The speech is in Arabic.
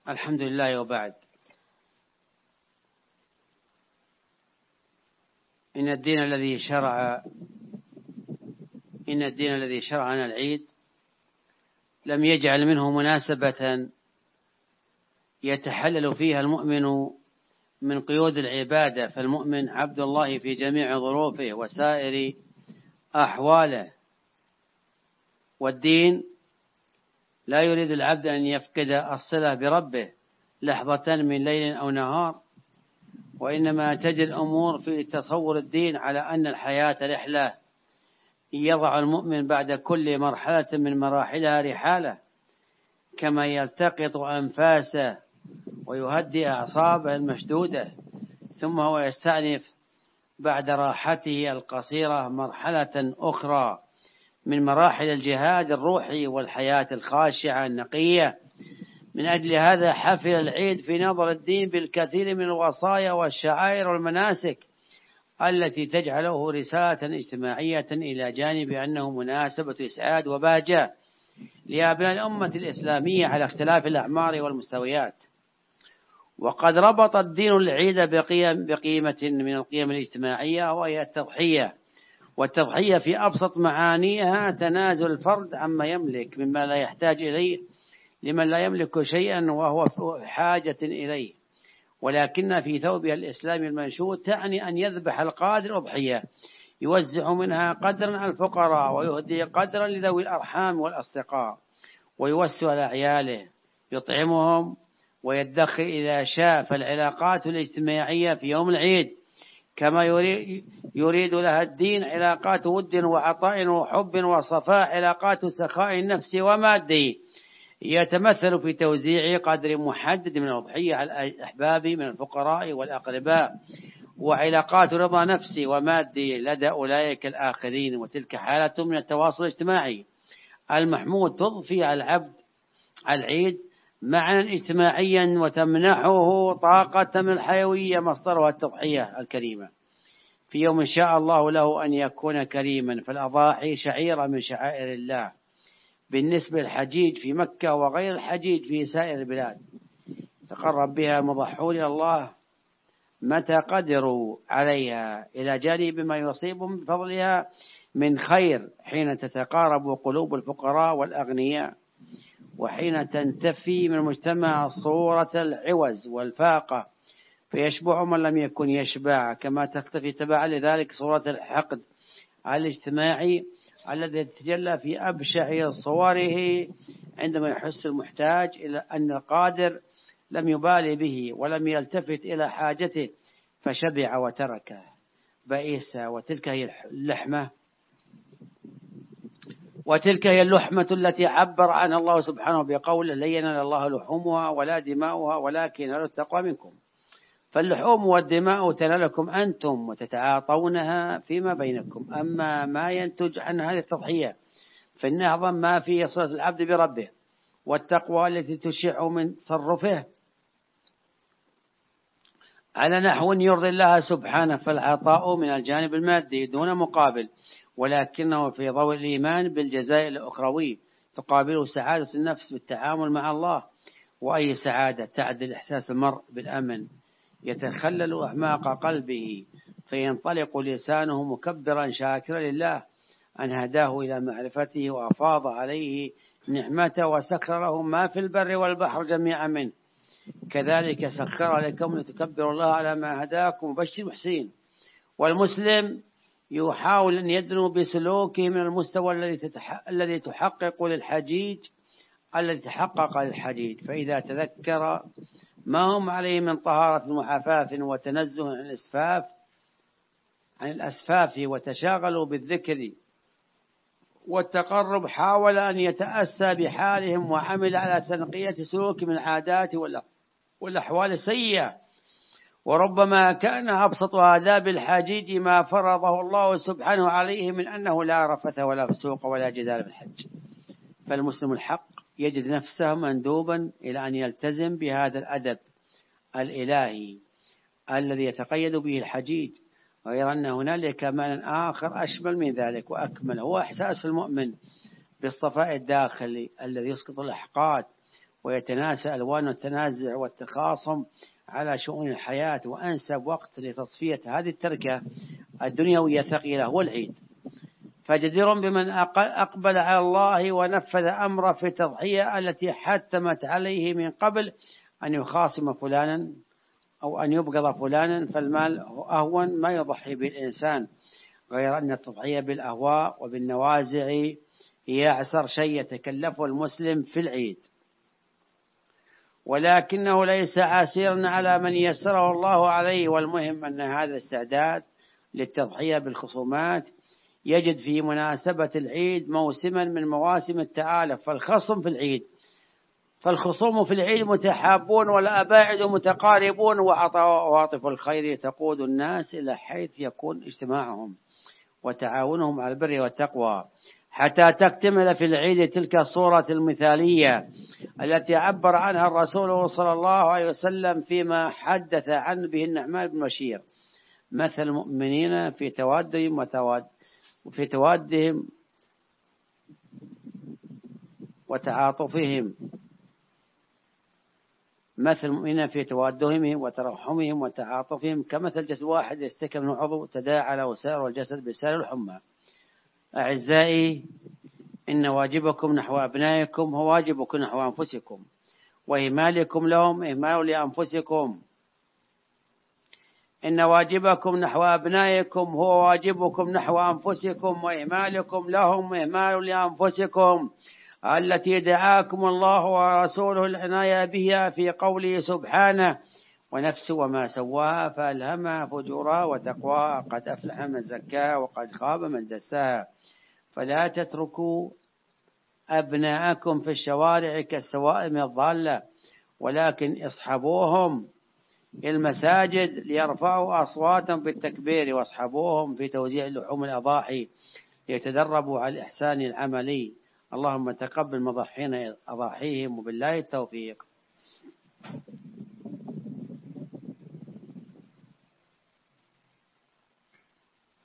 الحمد لله، وبعد. إن الدين الذي شرع لنا العيد لم يجعل منه مناسبة يتحلل فيها المؤمن من قيود العبادة، فالمؤمن عبد الله في جميع ظروفه وسائر أحواله، والدين لا يريد العبد أن يفقد الصلة بربه لحظة من ليل أو نهار، وإنما تجري الأمور في تصور الدين على أن الحياة رحلة يضع المؤمن بعد كل مرحلة من مراحلها رحالة، كما يلتقط أنفاسه ويهدئ أعصابه المشدودة، ثم هو يستأنف بعد راحته القصيرة مرحلة أخرى من مراحل الجهاد الروحي والحياة الخاشعة النقية. من أجل هذا حفل العيد في نظر الدين بالكثير من الوصايا والشعائر والمناسك التي تجعله رسالة اجتماعية، إلى جانب أنه مناسبة إسعاد وبهجة لأبناء الأمة الإسلامية على اختلاف الأعمار والمستويات. وقد ربط الدين العيد بقيمة من القيم الاجتماعية، وهي التضحية، والتضحية في أبسط معانيها تنازل الفرد عما يملك مما لا يحتاج إليه لمن لا يملك شيئا وهو في حاجة إليه، ولكن في ثوبها الإسلامي المنشود تعني أن يذبح القادر أضحية يوزع منها قدرا على الفقراء، ويهدي قدرا لذوي الأرحام والأصدقاء، ويوسع على عياله يطعمهم ويدخر إذا شاء. فالعلاقات الاجتماعية في يوم العيد كما يريد لها الدين علاقات ود وعطاء وحب وصفاء، علاقات سخاء النفس ومادي يتمثل في توزيع قدر محدد من الأضحية على الأحباب من الفقراء والأقرباء، وعلاقات رضا نفسي ومادي لدى أولئك الآخرين. وتلك حالة من التواصل الاجتماعي المحمود تضفي على العبد العيد معنى اجتماعيا وتمنحه طاقة من الحيوية مصدرها التضحية الكريمة في يوم شاء الله له أن يكون كريما. فالأضاحي شعيرة من شعائر الله بالنسبة للحجيج في مكة وغير الحجيج في سائر البلاد، تقرب بها المضحون إلى الله متى قدروا عليها، إلى جانب ما يصيبهم بفضلها من خير حين تتقارب قلوب الفقراء والأغنياء، وحين تنتفي من المجتمع صورة العوز والفاقة فيشبع من لم يكن يشبع، كما تختفي تبعا لذلك صورة الحقد الاجتماعي الذي يتجلى في أبشع صوره عندما يحس المحتاج إلى أن القادر لم يبالي به ولم يلتفت إلى حاجته فشبع وتركه بئيسا. وتلك هي اللحمة التي عبر عنها الله سبحانه بقوله: لن ينال الله لحومها ولا دماؤها ولكن ينال التقوى منكم. فاللحوم والدماء تنالكم أنتم وتتعاطونها فيما بينكم، أما ما ينتج عن هذه التضحية فإن أعظم ما فيه صلة العبد بربه والتقوى التي تشع من تصرفه على نحو يرضي الله سبحانه، فالعطاء من الجانب المادي دون مقابل، ولكنه في ضوء الإيمان بالجزاء الأخروي تقابله سعادة النفس بالتعامل مع الله. وأي سعادة تعدل إحساس المرء بالأمن يتخلل أعماق قلبه فينطلق لسانه مكبرا شاكرا لله أن هداه إلى معرفته وأفاض عليه نعمته وسخر له ما في البر والبحر جميعا منه، كذلك سخر لكم لتكبروا الله على ما هداكم وبشر المحسنين. والمسلم يحاول أن يدنو بسلوكه من المستوى الذي تحقق للحجيج الذي تحقق للحجيج، فإذا تذكر ما هم عليه من طهارة وعفاف وتنزه عن الأسفاف وتشاغلوا بالذكر والتقرب، حاول أن يتأسى بحالهم وعمل على تنقية سلوك من العادات والأحوال السيئة. وربما كان أبسط آداب الحجيج ما فرضه الله سبحانه عليه من أنه لا رفث ولا فسوق ولا جدال في الحج. فالمسلم الحق يجد نفسه مندوبا إلى أن يلتزم بهذا الأدب الإلهي الذي يتقيد به الحجيج، ويرى أن هنالك معنى آخر أشمل من ذلك وأكمل، هو إحساس المؤمن بالصفاء الداخلي الذي يسقط الأحقاد ويتناسى ألوان التنازع والتخاصم على شؤون الحياة، وأنسب وقت لتصفية هذه التركة الدنيوية الثقيلة هو العيد. فجدير بمن أقبل على الله ونفذ أمره في التضحية التي حتمت عليه من قبل أن يخاصم فلانا أو أن يبغض فلانا، فالمال أهون ما يضحي به الإنسان، غير أن التضحية بالأهواء وبالنوازع هي أعسر شيء يتكلفه المسلم في العيد، ولكنه ليس عسيرا على من يسره الله عليه. والمهم أن هذا الاستعداد للتضحية بالخصومات يجد في مناسبة العيد موسما من مواسم التآلف. فالخصوم في العيد متحابون والأباعد متقاربون، وعواطف الخير تقود الناس إلى حيث يكون اجتماعهم وتعاونهم على البر والتقوى، حتى تكتمل في العيد تلك الصورة المثالية التي عبر عنها الرسول صلى الله عليه وسلم فيما حدث عن به النعمان بن بشير: مثل المؤمنين في توادهم وتعاطفهم، مثل المؤمنين في توادهم وترحمهم وتعاطفهم كمثل جسد واحد يستكمل من عضو تداعى له سائر الجسد بسائر الحمى. أعزائي، إن واجبكم نحو أبنائكم هو واجبكم نحو أنفسكم، وإهمالكم لهم إهمال لأنفسكم. إن واجبكم نحو أبنائكم هو واجبكم نحو أنفسكم، وإهمالكم لهم إهمال لأنفسكم، التي دعاكم الله ورسوله العناية بها في قوله سبحانه: ونفس وما سواها فألهمها فجورها وتقواها، قد أفلح من زكاها وقد خاب من دساها. فلا تتركوا أبناءكم في الشوارع كالسوائم الضالة، ولكن اصحبوهم إلى المساجد ليرفعوا أصواتهم بالتكبير، واصحبوهم في توزيع لحوم الأضاحي ليتدربوا على الإحسان العملي. اللهم تقبل مضحين أضاحيهم، وبالله التوفيق.